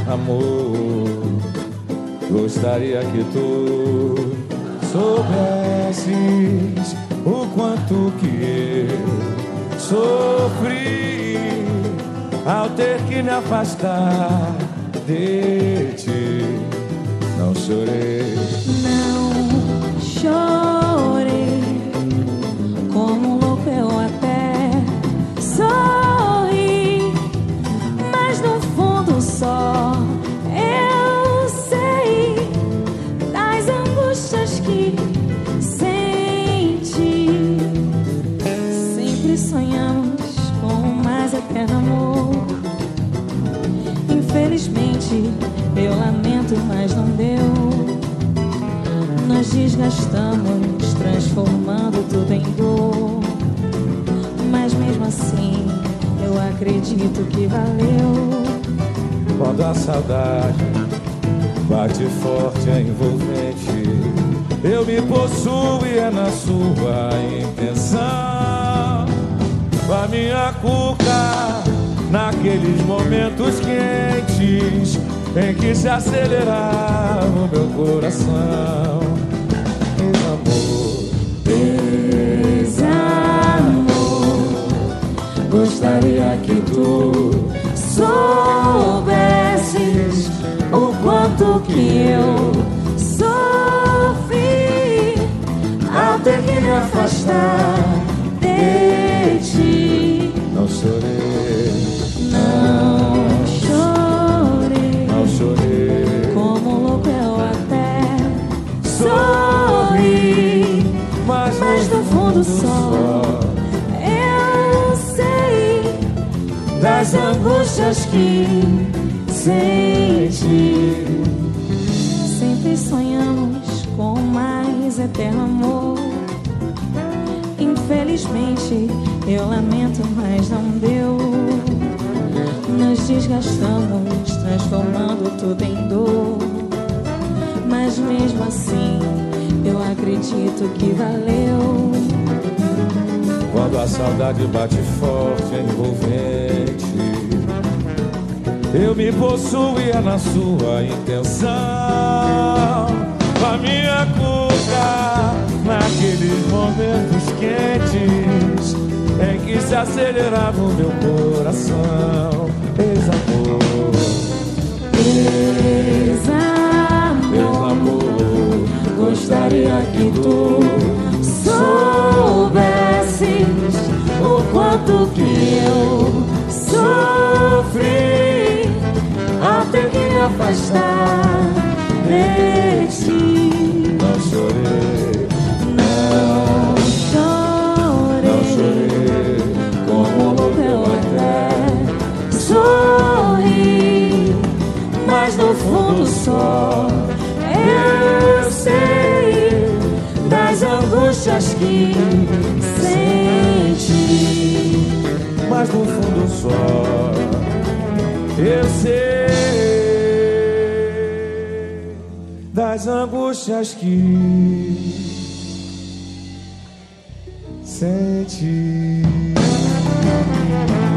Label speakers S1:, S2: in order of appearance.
S1: amor. Gostaria que tu soubesses o quanto que eu sofri ao ter que me afastar de ti. Não chorei,
S2: não chorei, como um louco eu até sorri, mas no fundo só eu sei das angústias que senti. Sempre sonhamos com o mais eterno amor. Infelizmente eu lamento, mas não deu. Nós desgastamos, transformando tudo em dor. Mas mesmo assim, eu acredito que valeu.
S1: Quando a saudade bate forte, é envolvente, eu me possuo e é na sua intenção. A minha cuca naqueles momentos quentes em que se acelerava o meu coração.
S2: Desamor, gostaria que tu soubesses o quanto que eu sofri ao ter que me afastar de ti.
S1: Não chorei,
S2: não chorei,
S1: não chorei,
S2: como louco eu até sorri, mas no fundo só eu sei das angústias que senti. Sempre sonhamos com o mais eterno amor. Infelizmente eu lamento, mas não deu. Nos desgastamos, transformando tudo em dor. Mas mesmo assim eu acredito que valeu.
S1: Quando a saudade bate forte, é envolvente, eu me possuo e é na sua intenção. A minha cuca naqueles momentos quentes em que se acelerava o meu coração. Desamor,
S2: desamor, gostaria que tu soubesses o quanto que eu sofri ao ter que me afastar de ti.
S1: não chorei,
S2: Não chorei, como louco eu até sorri, mas no fundo só eu sei das angústias que senti.
S1: mas no fundo só eu sei das angústias que senti.